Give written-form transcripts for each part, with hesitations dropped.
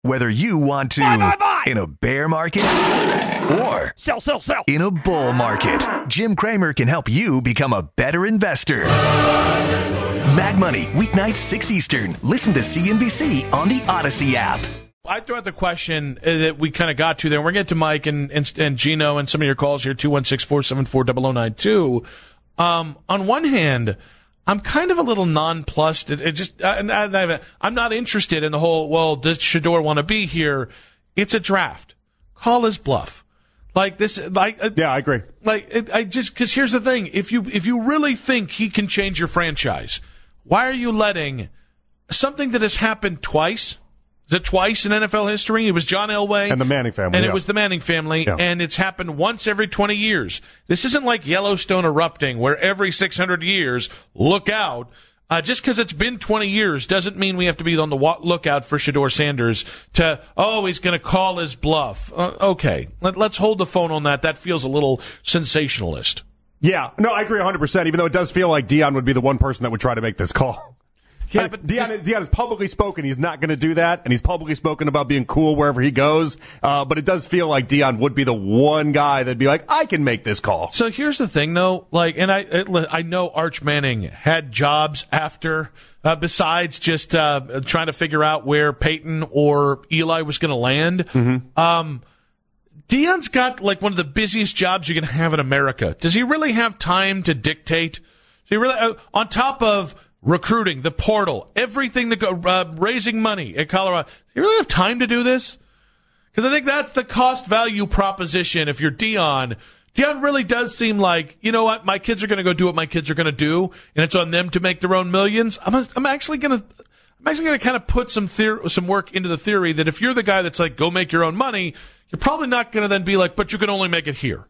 Whether you want to Buy. in a bear market or Sell. in a bull market, Jim Cramer can help you become a better investor. Mad Money, weeknights 6 Eastern. Listen to CNBC on the Odyssey app. I threw out the question that we kind of got to there. We're going to get to Mike and Gino and some of your calls here, 216-474-0092. On one hand, I'm kind of a little nonplussed. I'm not interested in the whole, well, does Shedeur want to be here? It's a draft. Call his bluff. Yeah, I agree. Because here's the thing. If you really think he can change your franchise, why are you letting something that has happened twice? Is it twice in NFL history? It was John Elway. And the Manning family. And it was the Manning family. Yeah. And it's happened once every 20 years. This isn't like Yellowstone erupting where every 600 years, look out. Just because it's been 20 years doesn't mean we have to be on the lookout for Shedeur Sanders he's going to call his bluff. Okay, let's hold the phone on that. That feels a little sensationalist. Yeah, no, I agree 100%, even though it does feel like Deion would be the one person that would try to make this call. Yeah, but Deion has publicly spoken he's not going to do that, and he's publicly spoken about being cool wherever he goes. But it does feel like Deion would be the one guy that'd be like, I can make this call. So here's the thing, though. I know Arch Manning had jobs after, besides just trying to figure out where Peyton or Eli was going to land. Mm-hmm. Deion's got like one of the busiest jobs you can have in America. Does he really have time to dictate? Does he really, on top of recruiting, the portal, everything that raising money at Colorado. Do you really have time to do this? Because I think that's the cost-value proposition. If you're Deion really does seem like, you know what, my kids are going to go do what my kids are going to do, and it's on them to make their own millions. I'm actually going to kind of put some work into the theory that if you're the guy that's like, go make your own money, you're probably not going to then be like, but you can only make it here.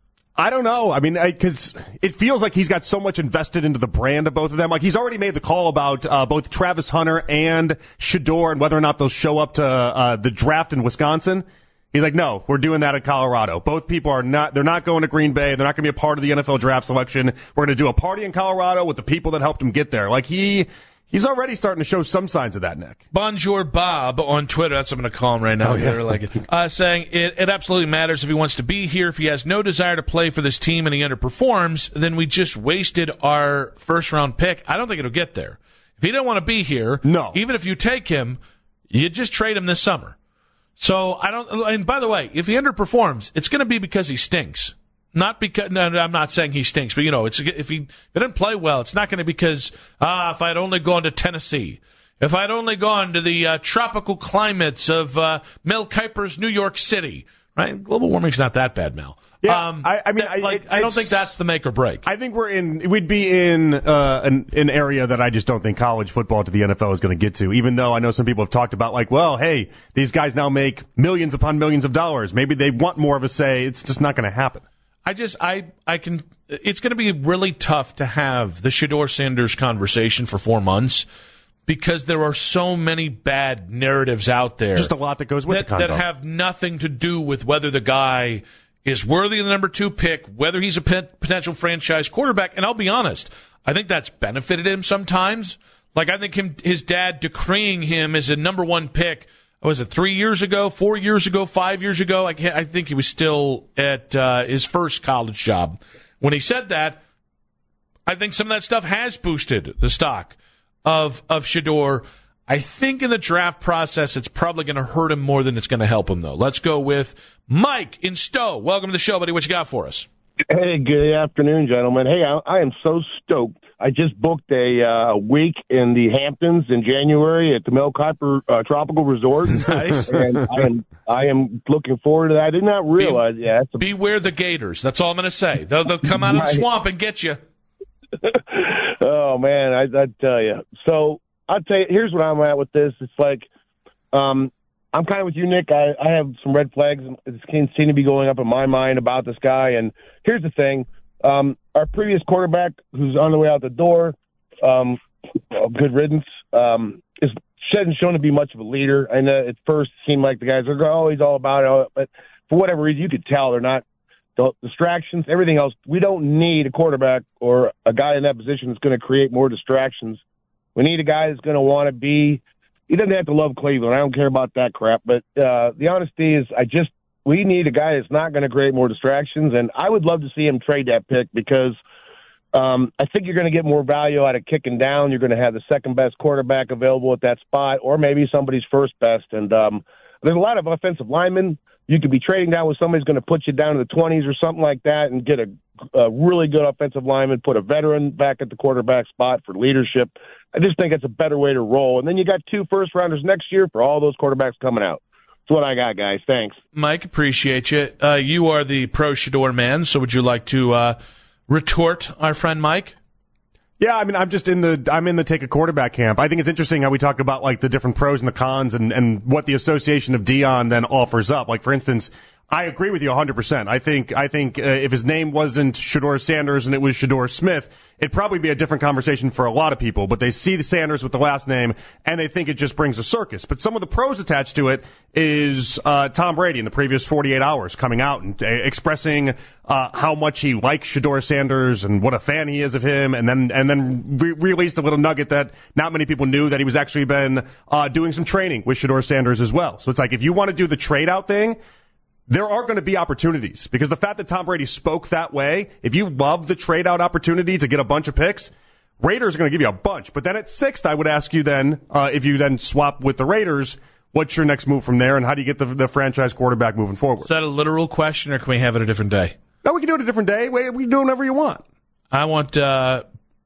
I don't know. I mean, because it feels like he's got so much invested into the brand of both of them. Like, he's already made the call about both Travis Hunter and Shedeur and whether or not they'll show up to the draft in Wisconsin. He's like, no, we're doing that in Colorado. Both people they're not going to Green Bay. They're not going to be a part of the NFL draft selection. We're going to do a party in Colorado with the people that helped him get there. Like, He's already starting to show some signs of that, Nick. Bonjour Bob on Twitter, that's what I'm going to call him right now, saying it absolutely matters if he wants to be here. If he has no desire to play for this team and he underperforms, then we just wasted our first-round pick. I don't think it'll get there. If he don't want to be here, no. Even if you take him, you just trade him this summer. So and by the way, if he underperforms, it's going to be because he stinks. Not because I'm not saying he stinks, but if he didn't play well, it's not going to be because if I had only gone to Tennessee, if I had only gone to the tropical climates of Mel Kiper's New York City, right? Global warming's not that bad, Mel. Yeah, I don't think that's the make or break. I think we'd be in an area that I just don't think college football to the NFL is going to get to. Even though I know some people have talked about hey, these guys now make millions upon millions of dollars. Maybe they want more of a say. It's just not going to happen. It's going to be really tough to have the Shedeur Sanders conversation for 4 months because there are so many bad narratives out there. Just a lot that goes with the convo. That have nothing to do with whether the guy is worthy of the number 2 pick, whether he's a potential franchise quarterback. And I'll be honest, I think that's benefited him sometimes. Like, I think his dad decreeing him as a number 1 pick, was it 3 years ago, 4 years ago, 5 years ago? I think he was still at his first college job. When he said that, I think some of that stuff has boosted the stock of Shedeur. I think in the draft process, it's probably going to hurt him more than it's going to help him, though. Let's go with Mike in Stowe. Welcome to the show, buddy. What you got for us? Hey, good afternoon, gentlemen. Hey, I am so stoked. I just booked a week in the Hamptons in January at the Mel Kiper Tropical Resort. Nice. And I am looking forward to that. I did not realize. Beware the Gators. That's all I'm going to say. They'll come out of the swamp and get you. Oh, man, I tell you. So I'll tell you, here's what I'm at with this. It's like I'm kind of with you, Nick. I have some red flags that seem to be going up in my mind about this guy. And here's the thing. Our previous quarterback, who's on the way out the door, good riddance, hasn't shown to be much of a leader. And at first it seemed like the guys are, he's all about it. But for whatever reason, you could tell they're not. The distractions, everything else, we don't need a quarterback or a guy in that position that's going to create more distractions. We need a guy that's going to want to be he doesn't have to love Cleveland. I don't care about that crap. But the honesty is, we need a guy that's not going to create more distractions, and I would love to see him trade that pick because I think you're going to get more value out of kicking down. You're going to have the second-best quarterback available at that spot, or maybe somebody's first best. And there's a lot of offensive linemen. You could be trading down with somebody who's going to put you down to the 20s or something like that and get a really good offensive lineman, put a veteran back at the quarterback spot for leadership. I just think it's a better way to roll. And then you got 2 first-rounders next year for all those quarterbacks coming out. That's what I got, guys. Thanks. Mike, appreciate you. You are the pro Shedeur man, so would you like to retort our friend Mike? Yeah, I mean, I'm in the take a quarterback camp. I think it's interesting how we talk about like the different pros and the cons and what the association of Deion then offers up. Like, for instance, I agree with you 100%. I think if his name wasn't Shedeur Sanders and it was Shedeur Smith, it'd probably be a different conversation for a lot of people. But they see the Sanders with the last name and they think it just brings a circus. But some of the pros attached to it is Tom Brady in the previous 48 hours coming out and expressing how much he likes Shedeur Sanders and what a fan he is of him, and then released a little nugget that not many people knew, that he was actually been doing some training with Shedeur Sanders as well. So it's like, if you want to do the trade out thing, there are going to be opportunities, because the fact that Tom Brady spoke that way, if you love the trade-out opportunity to get a bunch of picks, Raiders are going to give you a bunch. But then at 6th, I would ask you then, if you then swap with the Raiders, what's your next move from there, and how do you get the franchise quarterback moving forward? Is that a literal question, or can we have it a different day? No, we can do it a different day. We can do whatever you want. I want I'll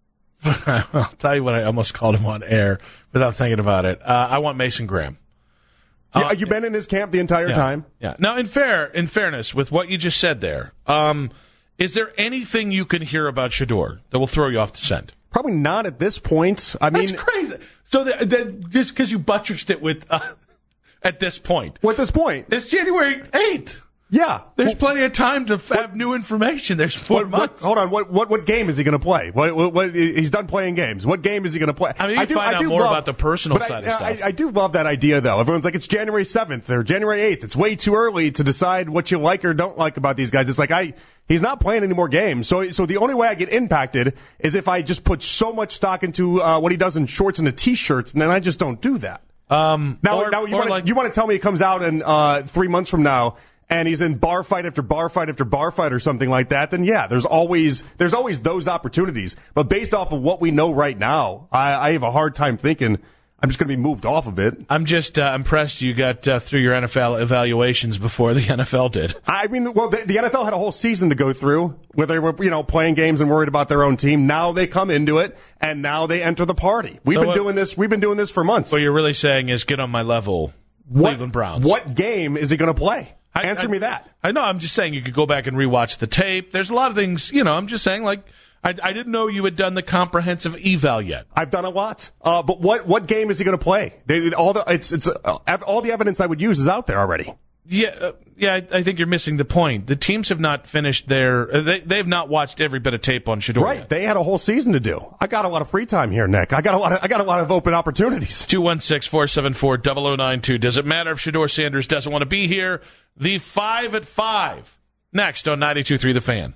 tell you what, I almost called him on air without thinking about it. I want Mason Graham. You've been in his camp the entire time? Yeah. Now, in fairness, with what you just said there, is there anything you can hear about Shedeur that will throw you off the scent? Probably not at this point. I mean, that's crazy. So just because you buttressed it with at this point. What, this point? It's January 8th. Yeah. There's plenty of time to have new information. There's 4 months. Hold on. What game is he going to play? What he's done playing games. What game is he going to play? I mean, you can find out more about the personal side of stuff. I do love that idea, though. Everyone's like, it's January 7th or January 8th. It's way too early to decide what you like or don't like about these guys. It's like, he's not playing any more games. So the only way I get impacted is if I just put so much stock into what he does in shorts and a T-shirt, and then I just don't do that. You want to tell me he comes out in 3 months from now and he's in bar fight after bar fight after bar fight or something like that, then yeah, there's always those opportunities. But based off of what we know right now, I have a hard time thinking I'm just going to be moved off of it. I'm just impressed you got through your NFL evaluations before the NFL did. I mean, well, the NFL had a whole season to go through where they were, playing games and worried about their own team. Now they come into it, and now they enter the party. We've been doing this for months. What you're really saying is get on my level, Cleveland Browns. What game is he going to play? Answer me that. I know. I'm just saying you could go back and rewatch the tape. There's a lot of things, I'm just saying, like, I didn't know you had done the comprehensive eval yet. I've done a lot. But what game is he going to play? All the evidence I would use is out there already. Yeah, I think you're missing the point. The teams have not finished they have not watched every bit of tape on Shedeur. Right, they had a whole season to do. I got a lot of free time here, Nick. I got a lot of open opportunities. 216-474-0092. Does it matter if Shedeur Sanders doesn't want to be here? The 5 at 5 next on 92.3 The Fan.